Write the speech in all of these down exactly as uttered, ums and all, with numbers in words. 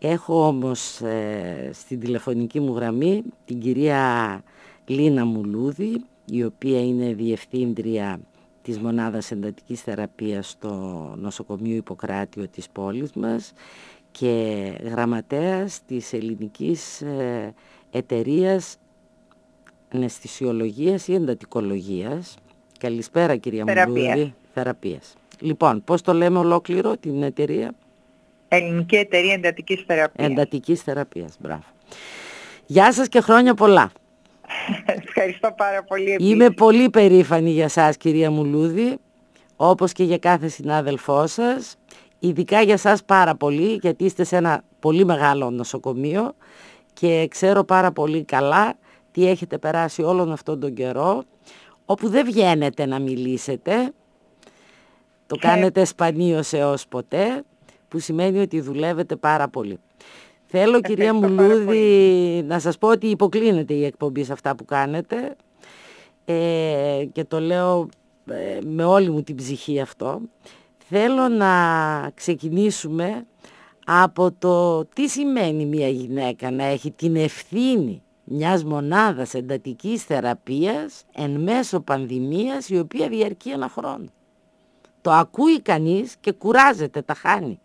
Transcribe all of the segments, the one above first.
Έχω όμως ε, στην τηλεφωνική μου γραμμή την κυρία Λίνα Μουλούδη, η οποία είναι διευθύντρια της Μονάδας Εντατικής Θεραπείας στο νοσοκομείο Ιπποκράτιο της πόλης μας και γραμματέας της Ελληνικής ε, Εταιρείας Αναισθησιολογίας ή Εντατικολογίας. Καλησπέρα κυρία Θεραπείας. Μουλούδη. Θεραπείας. Λοιπόν, πώς το λέμε ολόκληρο την εταιρεία? Ελληνική Εταιρεία Εντατικής Θεραπείας. Εντατικής Θεραπείας, μπράβο. Γεια σας και χρόνια πολλά. Ευχαριστώ πάρα πολύ επίσης. Είμαι πολύ περήφανη για σας κυρία Μουλούδη, όπως και για κάθε συνάδελφό σας. Ειδικά για σας πάρα πολύ, γιατί είστε σε ένα πολύ μεγάλο νοσοκομείο και ξέρω πάρα πολύ καλά τι έχετε περάσει όλον αυτόν τον καιρό, όπου δεν βγαίνετε να μιλήσετε, το κάνετε σπανίως έως ποτέ, που σημαίνει ότι δουλεύετε πάρα πολύ. Θέλω κυρία Μουλούδη να σας πω ότι υποκλίνεται η εκπομπή σε αυτά που κάνετε ε, και το λέω ε, με όλη μου την ψυχή αυτό. Θέλω να ξεκινήσουμε από το τι σημαίνει μια γυναίκα να έχει την ευθύνη μιας μονάδας εντατικής θεραπείας εν μέσω πανδημίας η οποία διαρκεί ένα χρόνο. Το ακούει κανείς και κουράζεται, τα χάνει.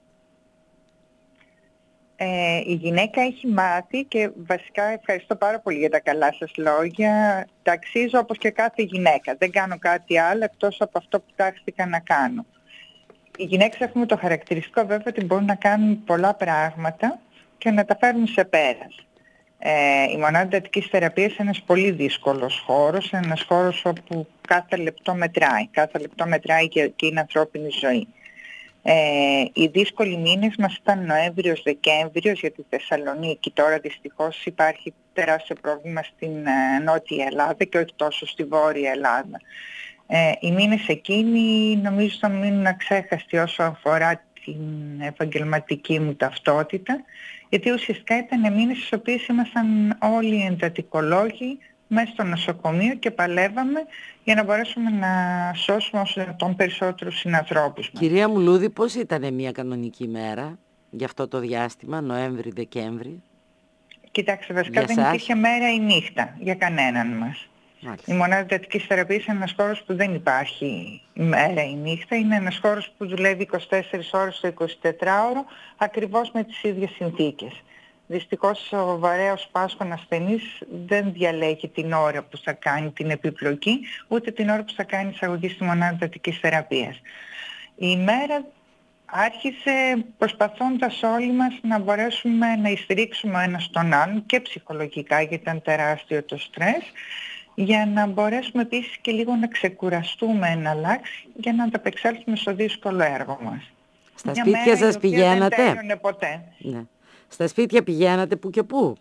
Ε, η γυναίκα έχει μάθει και βασικά ευχαριστώ πάρα πολύ για τα καλά σας λόγια. Τα αξίζω όπως και κάθε γυναίκα. Δεν κάνω κάτι άλλο εκτός από αυτό που τάχθηκα να κάνω. Οι γυναίκες έχουμε το χαρακτηριστικό βέβαια ότι μπορούν να κάνουν πολλά πράγματα και να τα φέρουν σε πέρας. Ε, η μονάδα εντατικής θεραπείας είναι ένας πολύ δύσκολος χώρος, ένας χώρος όπου κάθε λεπτό μετράει. Κάθε λεπτό μετράει και, και είναι ανθρώπινη ζωή. Ε, οι δύσκολοι μήνες μας ήταν Νοέμβριος-Δεκέμβριος για τη Θεσσαλονίκη. Τώρα δυστυχώς υπάρχει τεράστιο πρόβλημα στην ε, Νότια Ελλάδα και όχι τόσο στη Βόρεια Ελλάδα. Ε, οι μήνες εκείνοι νομίζω θα μείνουν αξέχαστοι όσο αφορά την επαγγελματική μου ταυτότητα, γιατί ουσιαστικά ήταν μήνες στις οποίες ήμασταν όλοι εντατικολόγοι μέσα στο νοσοκομείο και παλεύαμε για να μπορέσουμε να σώσουμε όσο δυνατόν περισσότερους συνανθρώπους μας. Κυρία Μουλούδη, πώς ήταν μια κανονική μέρα για αυτό το διάστημα, Νοέμβρη-Δεκέμβρη? Κοιτάξτε, βασικά δεν υπήρχε μέρα ή νύχτα για κανέναν μας. Μάλιστα. Η μονάδα εντατικής θεραπείας είναι ένας χώρος που δεν υπάρχει μέρα ή νύχτα. Είναι ένας χώρος που δουλεύει είκοσι τέσσερις ώρες το εικοσιτετράωρο ακριβώς με τις ίδιες συνθήκες. Δυστυχώς ο βαρέως πάσχων ασθενής δεν διαλέγει την ώρα που θα κάνει την επιπλοκή, ούτε την ώρα που θα κάνει εισαγωγή στη μονάδα εντατικής θεραπείας. Η ημέρα άρχισε προσπαθώντας όλοι μας να μπορέσουμε να στηρίξουμε ο ένας τον άλλον και ψυχολογικά, γιατί ήταν τεράστιο το στρες, για να μπορέσουμε επίσης και λίγο να ξεκουραστούμε εναλλάξει για να ανταπεξέλθουμε στο δύσκολο έργο μας. Στα Μια σπίτια σας πηγαίνατε? Δεν τέλειωνε ποτέ. Ναι. Στα σπίτια πηγαίνατε που και που?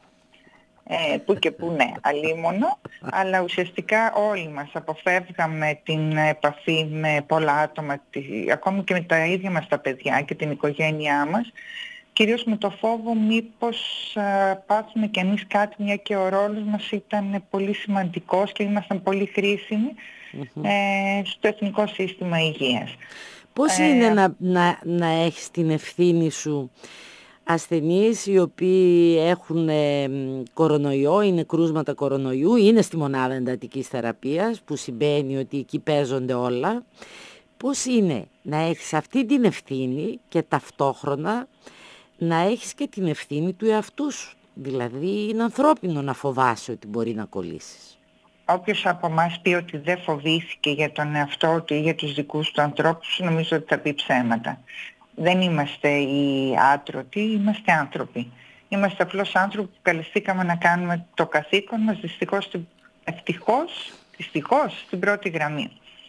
Ε, που και που ναι, αλίμονο, αλλά ουσιαστικά όλοι μας αποφεύγαμε την επαφή με πολλά άτομα, ακόμη και με τα ίδια μας τα παιδιά και την οικογένειά μας, κυρίως με το φόβο μήπως α, πάθουμε κι εμείς κάτι, μια και ο ρόλος μας ήταν πολύ σημαντικός και ήμασταν πολύ χρήσιμοι mm-hmm. ε, στο Εθνικό Σύστημα Υγείας. Πώς ε, είναι να, να, να έχεις την ευθύνη σου ασθενείς οι οποίοι έχουν ε, κορονοϊό, είναι κρούσματα κορονοϊού, είναι στη μονάδα εντατικής θεραπείας που σημαίνει ότι εκεί παίζονται όλα. Πώς είναι να έχεις αυτή την ευθύνη και ταυτόχρονα να έχεις και την ευθύνη του εαυτού σου? Δηλαδή είναι ανθρώπινο να φοβάσαι ότι μπορεί να κολλήσεις. Όποιος από εμάς πει ότι δεν φοβήθηκε για τον εαυτό του ή για τους δικούς του ανθρώπους, νομίζω ότι θα πει ψέματα. Δεν είμαστε οι άτρωτοι, είμαστε άνθρωποι. Είμαστε απλώς άνθρωποι που καλεστήκαμε να κάνουμε το καθήκον μας, δυστυχώς, ευτυχώς, δυστυχώς στην πρώτη γραμμή.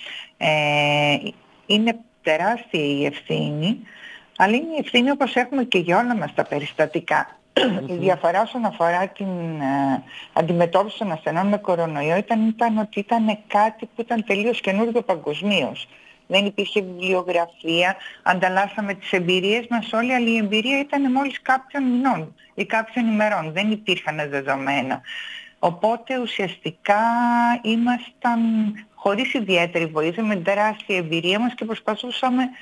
Ε, είναι τεράστια η ευθύνη, αλλά είναι η ευθύνη όπως έχουμε και για όλα μας τα περιστατικά. Mm-hmm. Η διαφορά όσον αφορά την ε, αντιμετώπιση των ασθενών με κορονοϊό ήταν, ήταν ότι ήταν κάτι που ήταν τελείως καινούργιο παγκοσμίως. Δεν υπήρχε βιβλιογραφία, ανταλλάσσαμε τις εμπειρίες μας όλοι, αλλά η εμπειρία ήταν μόλις κάποιων μηνών ή κάποιων ημερών, δεν υπήρχαν δεδομένα. Οπότε ουσιαστικά ήμασταν χωρίς ιδιαίτερη βοήθεια, με τεράστια εμπειρία μας και προσπαθούσαμε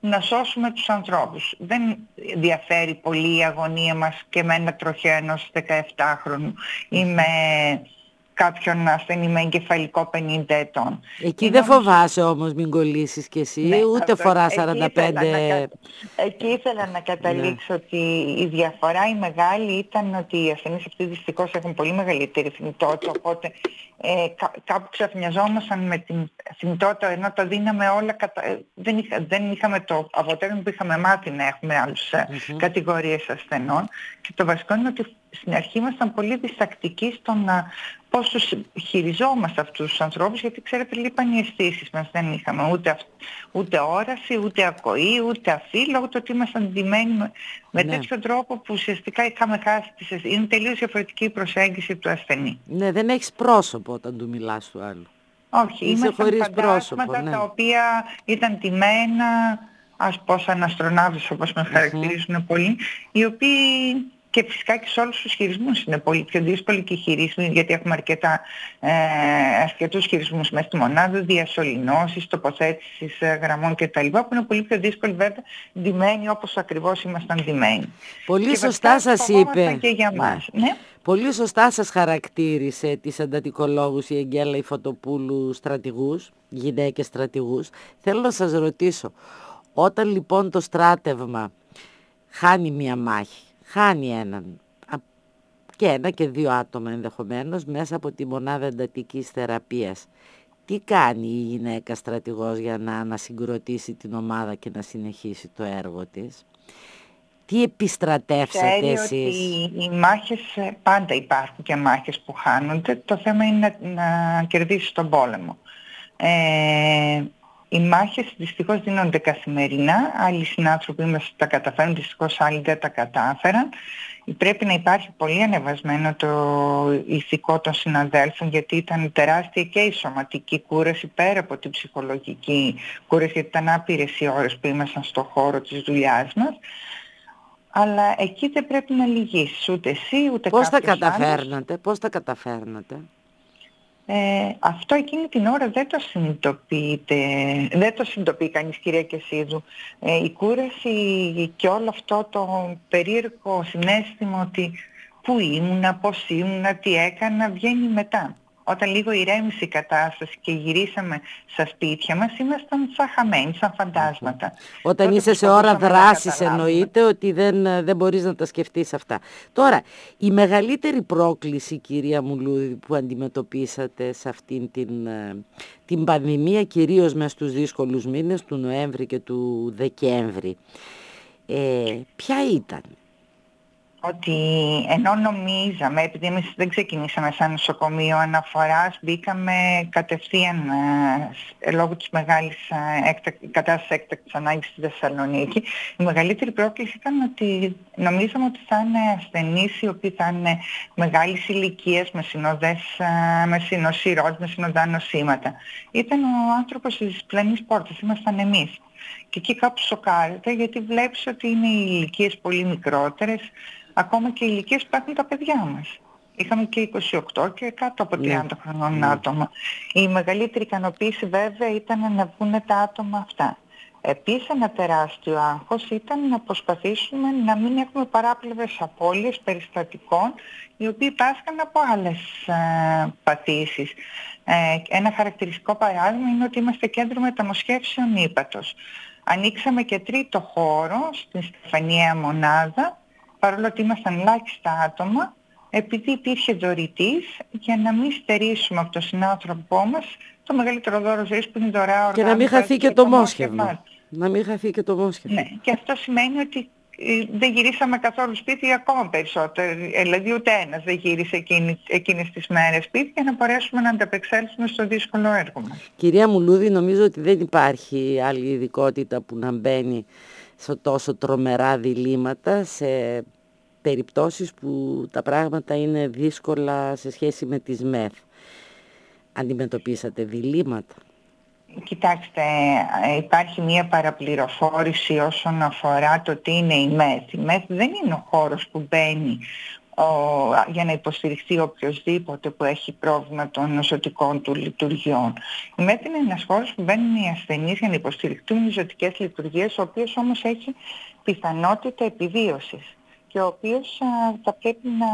να σώσουμε τους ανθρώπους. Δεν διαφέρει πολύ η αγωνία μας και με ένα τροχαίο ενός δεκαεπτάχρονου ή με κάποιον ασθενή με εγκεφαλικό πενήντα ετών. Εκεί Είναι δεν όμως... φοβάσαι όμως μην κολλήσεις κι εσύ, ναι, ούτε αυτό, φορά εκεί σαράντα πέντε... ήθελα να, εκεί ήθελα να καταλήξω, ναι, ότι η διαφορά η μεγάλη ήταν ότι οι ασθενείς αυτοί δυστυχώς έχουν πολύ μεγαλύτερη θνητότητα, οπότε ε, κά, κάπου ξαφνιαζόμασταν με την θνητότητα, ενώ το δίναμε όλα, κατα... δεν, είχα, δεν είχαμε το αποτέλεσμα που είχαμε μάθει να έχουμε άλλους mm-hmm. κατηγορίες ασθενών. Και το βασικό είναι ότι στην αρχή ήμασταν πολύ διστακτικοί στο να πώς τους χειριζόμαστε αυτούς τους ανθρώπους, γιατί ξέρετε λείπαν οι αισθήσεις μας, δεν είχαμε ούτε, ούτε όραση, ούτε ακοή, ούτε αφή, λόγω του ότι ήμασταν ντυμένοι με, με ναι. τέτοιο τρόπο που ουσιαστικά είχαμε χάσει τις αισθήσεις. Είναι τελείως διαφορετική η προσέγγιση του ασθενή. Ναι, δεν έχεις πρόσωπο όταν του μιλάς του άλλου. Όχι, ήμασταν φαντάσματα, ναι, τα οποία ήταν ντυμένα, ας πω σαν αστροναύτες όπως μας mm-hmm. χαρακτηρίζουν πολλοί, οι οποίοι... Και φυσικά και σε όλους τους χειρισμούς είναι πολύ πιο δύσκολοι και οι χειρισμοί, γιατί έχουμε αρκετά, ε, αρκετούς χειρισμούς μέσα στη μονάδα, διασωληνώσεις, τοποθέτησης γραμμών κτλ. Που είναι πολύ πιο δύσκολοι βέβαια, ντυμένοι όπως ακριβώς ήμασταν ντυμένοι. Πολύ και σωστά σας είπε. Και για μας. Ναι. Ναι. Πολύ σωστά σας χαρακτήρισε τις εντατικολόγους η Αγγέλα Ιφωτοπούλου στρατηγούς, γυναίκες στρατηγούς. Θέλω να σας ρωτήσω, όταν λοιπόν το στράτευμα χάνει μία μάχη, χάνει έναν και ένα και δύο άτομα ενδεχομένως μέσα από τη μονάδα εντατικής θεραπείας, τι κάνει η γυναίκα στρατηγός για να ανασυγκροτήσει την ομάδα και να συνεχίσει το έργο της? Τι επιστρατεύσατε Ξέρει εσείς? Ότι οι μάχες, πάντα υπάρχουν και μάχες που χάνονται. Το θέμα είναι να, να κερδίσεις τον πόλεμο. Ε, οι μάχες δυστυχώς δίνονται καθημερινά. Άλλοι συνάνθρωποι μας τα καταφέρουν, δυστυχώς άλλοι δεν τα κατάφεραν. Πρέπει να υπάρχει πολύ ανεβασμένο το ηθικό των συναδέλφων, γιατί ήταν τεράστια και η σωματική κούραση πέρα από την ψυχολογική κούραση, γιατί ήταν άπειρες οι ώρες που ήμασταν στον χώρο της δουλειάς μας. Αλλά εκεί δεν πρέπει να λυγίσεις ούτε εσύ ούτε πώς κάποιος τα καταφέρνατε, άλλος. Πώς τα καταφέρνατε? Ε, αυτό εκείνη την ώρα δεν το συνειδητοποιείται, δεν το συνειδητοποιεί κανείς, κυρία Κεσίδου. Ε, η κούραση και όλο αυτό το περίεργο συναίσθημα ότι πού ήμουνα, πώς ήμουνα, τι έκανα, βγαίνει μετά. Όταν λίγο ηρέμησε η κατάσταση και γυρίσαμε στα σπίτια μας, ήμασταν σαν χαμένοι, σαν φαντάσματα. Όταν Τότε είσαι σε ώρα δράσης εννοείται ότι δεν, δεν μπορείς να τα σκεφτείς αυτά. Τώρα, η μεγαλύτερη πρόκληση, κυρία Μουλούδη, που αντιμετωπίσατε σε αυτήν την, την πανδημία, κυρίως μες στους δύσκολους μήνες του Νοέμβρη και του Δεκέμβρη, ε, ποια ήταν? Ότι ενώ νομίζαμε, επειδή εμείς δεν ξεκινήσαμε σαν νοσοκομείο αναφοράς, μπήκαμε κατευθείαν ε, λόγω της μεγάλης ε, έκτακ, κατάστασης έκτακτης ανάγκης στη Θεσσαλονίκη. Η μεγαλύτερη πρόκληση ήταν ότι νομίζαμε ότι θα είναι ασθενείς οι οποίοι θα είναι μεγάλης ηλικίας, με συνοδές, ε, με συνοσυρώδες, με συνοδά νοσήματα. Ήταν ο άνθρωπος της διπλανής πόρτας, ήμασταν εμείς. Και εκεί κάπου σοκάρεται, γιατί βλέπεις ότι είναι οι ηλικίες πολύ μικρότερες, ακόμα και οι ηλικίες που έχουν τα παιδιά μας. Είχαμε και είκοσι οκτώ και κάτω από τριάντα yeah. χρονών yeah. άτομα. Η μεγαλύτερη ικανοποίηση βέβαια ήταν να βγουν τα άτομα αυτά. Επίσης ένα τεράστιο άγχος ήταν να προσπαθήσουμε να μην έχουμε παράπλευρες απώλειες περιστατικών, οι οποίοι πάσχαν από άλλες ε, παθήσεις. Ε, ένα χαρακτηριστικό παράδειγμα είναι ότι είμαστε κέντρο μεταμοσχεύσεων ύπατος. Ανοίξαμε και τρίτο χώρο στην Στεφανιαία μονάδα, παρόλο ότι ήμασταν ελάχιστα άτομα, επειδή υπήρχε δωρητής, για να μην στερήσουμε από τον συνάνθρωπό μας το μεγαλύτερο δώρο ζωής που είναι δωρεά οργάνωση. Και να μην χαθεί και το μόσχευμα. Να μην χαθεί και το μόσχευμα. Ναι, και αυτό σημαίνει ότι δεν γυρίσαμε καθόλου σπίτι ακόμα περισσότερο. Δηλαδή ούτε ένας δεν γύρισε εκείνη, εκείνες τις μέρες σπίτι, για να μπορέσουμε να ανταπεξέλθουμε στο δύσκολο έργο μας. Κυρία Μουλούδη, νομίζω ότι δεν υπάρχει άλλη ειδικότητα που να μπαίνει σε τόσο τρομερά διλήμματα, σε περιπτώσεις που τα πράγματα είναι δύσκολα σε σχέση με τις ΜΕΘ. Αντιμετωπίσατε διλήμματα? Κοιτάξτε, υπάρχει μια παραπληροφόρηση όσον αφορά το τι είναι η ΜΕΘ. Η ΜΕΘ δεν είναι ο χώρος που μπαίνει για να υποστηριχθεί οποιοσδήποτε που έχει πρόβλημα των νοσωτικών του λειτουργιών. Η ΜΕΘ είναι ένας χώρος που μπαίνουν οι ασθενείς για να υποστηριχτούν οι ζωτικές λειτουργίες, ο οποίος όμως έχει πιθανότητα επιβίωσης και ο οποίος α, θα πρέπει να...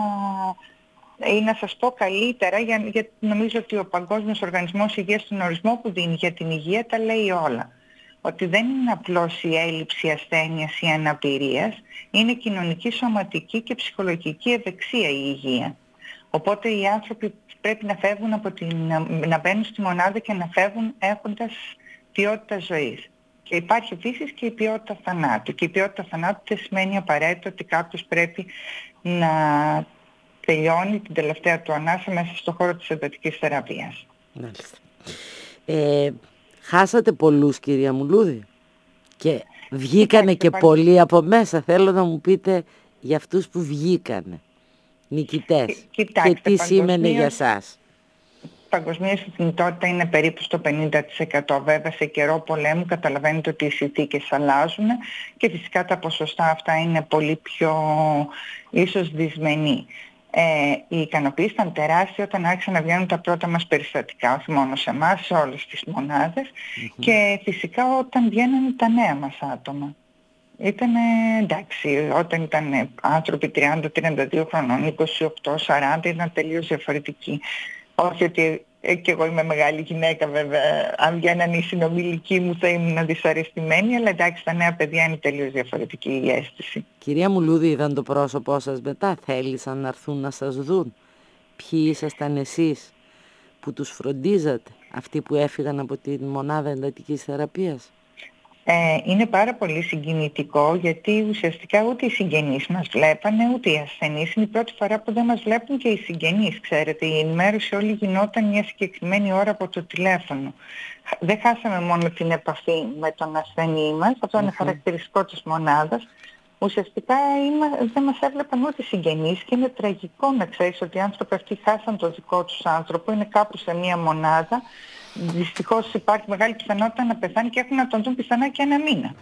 ή να σας πω καλύτερα, γιατί για, νομίζω ότι ο Παγκόσμιος Οργανισμός Υγείας στον ορισμό που δίνει για την υγεία τα λέει όλα. Ότι δεν είναι απλώς η έλλειψη ασθένειας ή αναπηρίας, είναι κοινωνική, σωματική και ψυχολογική ευεξία η υγεία. Οπότε οι άνθρωποι πρέπει να φεύγουν από την, να μπαίνουν στη μονάδα και να φεύγουν έχοντας ποιότητα ζωής. Και υπάρχει επίσης και η ποιότητα θανάτου. Και η ποιότητα θανάτου δεν σημαίνει απαραίτητο ότι κάποιος πρέπει να τελειώνει την τελευταία του ανάσα μέσα στον χώρο της εντατικής θεραπείας. Μάλιστα. Ε, χάσατε πολλούς, κυρία Μουλούδη, και βγήκανε και πολλοί από μέσα. Θέλω να μου πείτε για αυτούς που βγήκανε νικητές. Κοιτάξτε, και τι σήμαινε για σας. Παγκοσμίως η θνητότητα είναι περίπου στο πενήντα τοις εκατό. Βέβαια σε καιρό πολέμου καταλαβαίνετε ότι οι συνθήκες αλλάζουν και φυσικά τα ποσοστά αυτά είναι πολύ πιο ίσως δυσμενή. Ε, η ικανοποίηση ήταν τεράστια όταν άρχισαν να βγαίνουν τα πρώτα μας περιστατικά, όχι μόνο σε εμάς, σε όλες τις μονάδες, mm-hmm. και φυσικά όταν βγαίνουν τα νέα μας άτομα. Ήταν εντάξει, όταν ήταν άνθρωποι τριάντα τριάντα δύο χρονών, είκοσι οκτώ σαράντα, ήταν τελείως διαφορετικοί. Όχι ότι ε, και εγώ είμαι μεγάλη γυναίκα βέβαια, αν βγαίναν οι συνομιλικοί μου θα ήμουν δυσαρεστημένη, αλλά εντάξει, τα νέα παιδιά είναι τελείως διαφορετική η αίσθηση. Κυρία Μουλούδη, είδαν το πρόσωπό σας μετά, θέλησαν να έρθουν να σας δουν? Ποιοι ήσασταν εσείς που τους φροντίζατε, αυτοί που έφυγαν από τη μονάδα εντατικής θεραπείας? Ε, είναι πάρα πολύ συγκινητικό, γιατί ουσιαστικά ούτε οι συγγενείς μας βλέπανε, ούτε οι ασθενείς. Είναι η πρώτη φορά που δεν μας βλέπουν και οι συγγενείς, ξέρετε. Η ενημέρωση όλη γινόταν μια συγκεκριμένη ώρα από το τηλέφωνο. Δεν χάσαμε μόνο την επαφή με τον ασθενή μας, αυτό είναι mm-hmm. χαρακτηριστικό της μονάδας. Ουσιαστικά είμα, δεν μας έβλεπαν ούτε οι συγγενείς και είναι τραγικό να ξέρεις ότι οι άνθρωποι αυτοί χάσαν το δικό τους άνθρωπο, είναι κάπου σε μια μονάδα. Δυστυχώς υπάρχει μεγάλη πιθανότητα να πεθάνει και έχουν να τον δουν πιθανά και ένα μήνα.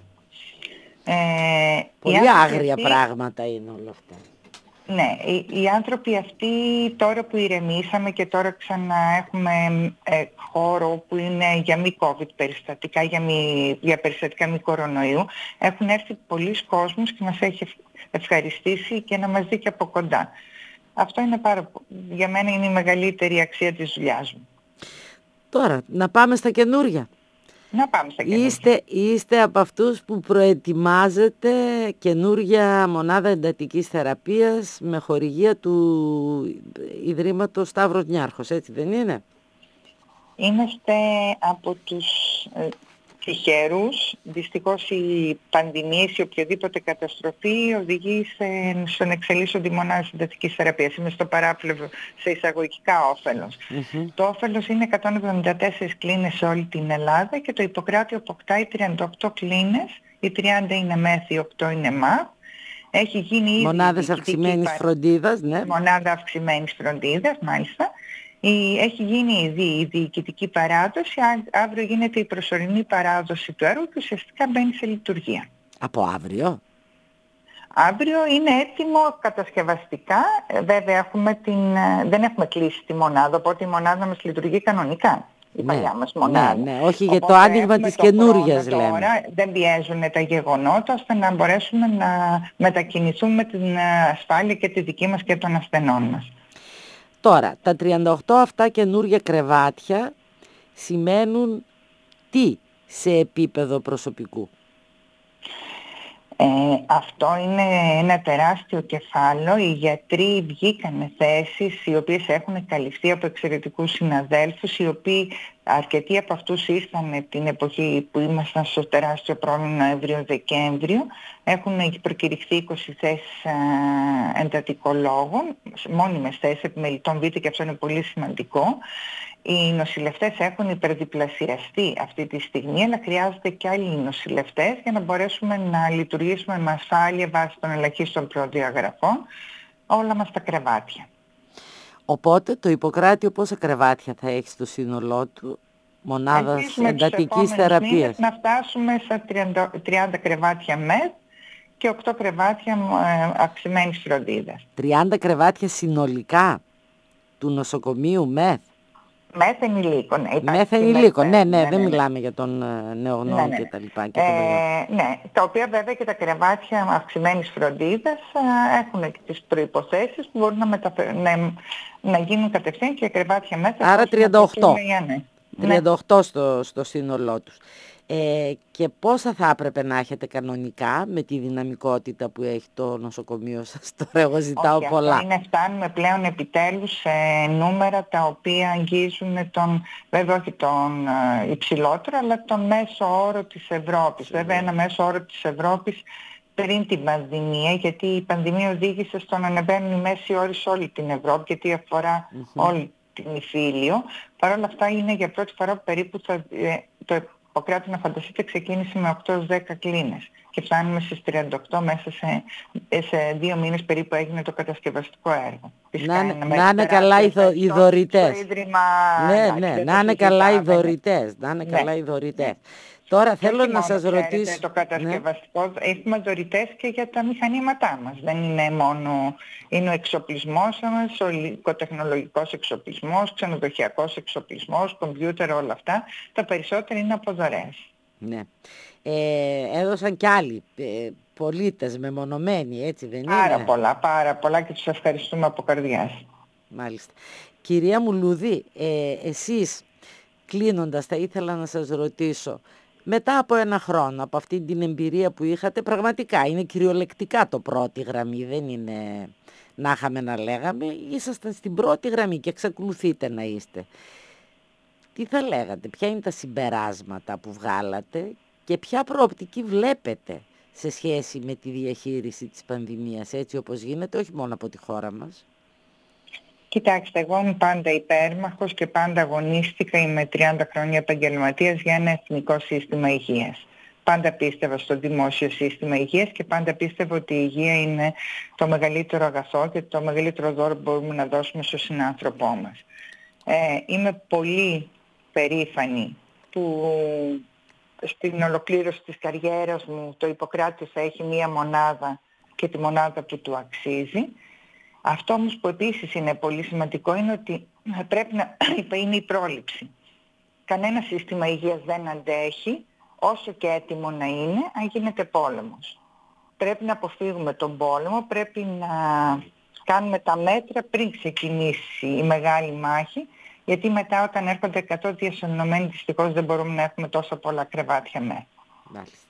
Ε, Πολύ άγρια αυτοί, πράγματα είναι όλα αυτά. Ναι, οι, οι άνθρωποι αυτοί τώρα που ηρεμήσαμε και τώρα ξανά έχουμε ε, χώρο που είναι για μη COVID περιστατικά, για, μη, για περιστατικά μη κορονοϊού, έχουν έρθει πολλοί κόσμος και μας έχει ευχαριστήσει και να μας δει και από κοντά. Αυτό είναι πάρα, για μένα είναι η μεγαλύτερη αξία της δουλειάς μου. Τώρα, να πάμε στα καινούρια. Να πάμε στα καινούρια. Είστε, είστε από αυτούς που προετοιμάζετε καινούρια μονάδα εντατικής θεραπείας με χορηγία του Ιδρύματος Σταύρος Νιάρχος, έτσι δεν είναι? Είμαστε από τους ε, τυχερούς. Δυστυχώς η πανδημία ή οποιαδήποτε καταστροφή οδηγεί σε, στον εξελίσσοντη μονάδα εντατικής θεραπείας. Είμαι στο παράπλευρο σε εισαγωγικά όφελος. Mm-hmm. Το όφελος είναι εκατόν εβδομήντα τέσσερις κλίνες σε όλη την Ελλάδα και το Ιπποκράτιο αποκτάει τριάντα οκτώ κλίνες. Οι τριάντα είναι ΜΕΘ, οι οκτώ είναι ΜΑΠ. Έχει γίνει ήδη μονάδες αυξημένης παρ... φροντίδας, ναι. Μονάδα αυξημένης φροντίδας, μάλιστα. Η, έχει γίνει ήδη η διοικητική παράδοση, αύριο γίνεται η προσωρινή παράδοση του έργου και ουσιαστικά μπαίνει σε λειτουργία. Από αύριο? Αύριο είναι έτοιμο κατασκευαστικά, βέβαια έχουμε την, δεν έχουμε κλείσει τη μονάδα, οπότε η μονάδα μας λειτουργεί κανονικά. Η ναι, παλιά μας μονάδα. Ναι, ναι, όχι για το άνοιγμα της καινούργιας λέμε. Τώρα δεν πιέζουν τα γεγονότα ώστε να μπορέσουμε να μετακινηθούμε με την ασφάλεια και τη δική μας και των ασθενών μας. Τώρα, τα τριάντα οκτώ αυτά καινούργια κρεβάτια σημαίνουν τι σε επίπεδο προσωπικού? Ε, αυτό είναι ένα τεράστιο κεφάλαιο. Οι γιατροί βγήκανε θέσεις οι οποίες έχουν καλυφθεί από εξαιρετικούς συναδέλφους, οι οποίοι αρκετοί από αυτούς ήρθαν την εποχή που ήμασταν στο τεράστιο πρόβλημα Νοέμβριο-Δεκέμβριο. Έχουν προκηρυχθεί είκοσι θέσεις εντατικολόγων, μόνιμες θέσεις επιμελητών Β και αυτό είναι πολύ σημαντικό. Οι νοσηλευτές έχουν υπερδιπλασιαστεί αυτή τη στιγμή, αλλά χρειάζονται και άλλοι νοσηλευτές για να μπορέσουμε να λειτουργήσουμε με ασφάλεια βάσει των ελαχίστων προδιαγραφών όλα μας τα κρεβάτια. Οπότε το Ιπποκράτιο πόσα κρεβάτια θα έχει στο σύνολό του μονάδας εντατικής θεραπείας? Να φτάσουμε στα τριάντα, τριάντα κρεβάτια ΜΕΘ και οκτώ κρεβάτια ε, αυξημένης φροντίδας. τριάντα κρεβάτια συνολικά του νοσοκομείου ΜΕΘ. Μεθ ενηλίκων. Μεθ ενηλίκων, ναι, ναι, ναι, δεν ναι, μιλάμε για τον uh, νεογνώμη ναι, ναι. και τα λοιπά. Και ε, ναι, τα οποία βέβαια και τα κρεβάτια αυξημένης φροντίδας α, έχουν και τις προϋποθέσεις που μπορούν να, μεταφε... να, να γίνουν κατευθείαν και κρεβάτια μέσα. Άρα τριάντα οκτώ. Ναι. τριάντα οκτώ ναι. στο, στο σύνολό τους. Ε, και πόσα θα έπρεπε να έχετε κανονικά με τη δυναμικότητα που έχει το νοσοκομείο σας? Τώρα εγώ ζητάω Όχι, πολλά. Αυτό είναι, φτάνουμε πλέον επιτέλους σε νούμερα τα οποία αγγίζουν τον, βέβαια όχι τον ε, υψηλότερο, αλλά τον μέσο όρο της Ευρώπης. Σίγουρα. Βέβαια ένα μέσο όρο της Ευρώπης πριν την πανδημία, γιατί η πανδημία οδήγησε στο να ανεβαίνουν οι μέσοι όροι σε όλη την Ευρώπη, γιατί αφορά mm-hmm. όλη την Ιφίλιο. Παρ' όλα αυτά είναι για πρώτη φορά περίπου θα, ε, το Ιπποκράτη, να φανταστείτε, ξεκίνησε με οκτώ με δέκα κλίνες και φτάνουμε στις τριάντα οκτώ μέσα σε, σε δύο μήνες περίπου έγινε το κατασκευαστικό έργο. Να, να είναι καλά οι, δο, οι δωρητές. Ίδρυμα, ναι, ναι, να είναι καλά οι δωρητές. Να είναι ναι. καλά οι δωρητές. Ναι. Τώρα και θέλω να σας ξέρετε, ρωτήσω... Το κατασκευαστικό, ναι. Έχουμε δωρητές και για τα μηχανήματά μας. Δεν είναι μόνο... Είναι ο εξοπλισμός μας, ο υλικοτεχνολογικός εξοπλισμός, ξενοδοχειακός εξοπλισμός, κομπιούτερ, όλα αυτά. Τα περισσότερα είναι από δωρεές. Ναι. Ε, έδωσαν κι άλλοι ε, πολίτες μεμονωμένοι, έτσι δεν είναι? Πάρα πολλά, πάρα πολλά και τους ευχαριστούμε από καρδιάς. Μάλιστα. Κυρία Μουλούδη, ε, εσείς κλείνοντας θα ήθελα να σας ρωτήσω, μετά από ένα χρόνο, από αυτή την εμπειρία που είχατε, πραγματικά είναι κυριολεκτικά το πρώτη γραμμή, δεν είναι να είχαμε να λέγαμε, ήσασταν στην πρώτη γραμμή και εξακολουθείτε να είστε. Τι θα λέγατε, ποια είναι τα συμπεράσματα που βγάλατε και ποια προοπτική βλέπετε σε σχέση με τη διαχείριση της πανδημίας, έτσι όπως γίνεται, όχι μόνο από τη χώρα μας? Κοιτάξτε, εγώ είμαι πάντα υπέρμαχος και πάντα αγωνίστηκα, είμαι τριάντα χρόνια επαγγελματίας, για ένα εθνικό σύστημα υγείας. Πάντα πίστευα στο δημόσιο σύστημα υγείας και πάντα πίστευα ότι η υγεία είναι το μεγαλύτερο αγαθό και το μεγαλύτερο δώρο που μπορούμε να δώσουμε στον συνάνθρωπό μας. Ε, είμαι πολύ περήφανη που στην ολοκλήρωση της καριέρας μου το Ιπποκράτης θα έχει μία μονάδα και τη μονάδα που του αξίζει. Αυτό όμως που επίσης είναι πολύ σημαντικό είναι ότι πρέπει να είναι η πρόληψη. Κανένα σύστημα υγείας δεν αντέχει, όσο και έτοιμο να είναι, αν γίνεται πόλεμος. Πρέπει να αποφύγουμε τον πόλεμο, πρέπει να κάνουμε τα μέτρα πριν ξεκινήσει η μεγάλη μάχη, γιατί μετά όταν έρχονται εκατό διασωληνωμένοι δυστυχώς δεν μπορούμε να έχουμε τόσο πολλά κρεβάτια μέσα. Μάλιστα.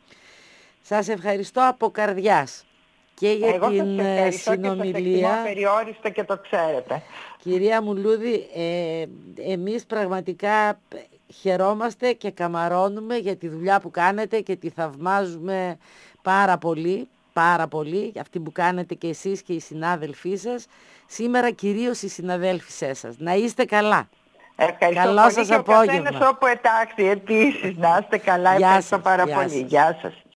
Σας ευχαριστώ από καρδιάς και για Εγώ την σας συνομιλία. Εγώ περιόριστα και το ξέρετε. Κυρία Μουλούδη, ε, εμείς πραγματικά χαιρόμαστε και καμαρώνουμε για τη δουλειά που κάνετε και τη θαυμάζουμε πάρα πολύ, πάρα πολύ, αυτή που κάνετε και εσείς και οι συνάδελφοί σας. Σήμερα κυρίως οι συναδέλφισές σας. Να είστε καλά. Ευχαριστώ Καλό πολύ σας και απόγευμα. ο καθένας όπου ετάξει επίσης. Να είστε καλά. Γεια Ευχαριστώ σας, πάρα γεια πολύ. σας. Γεια σας.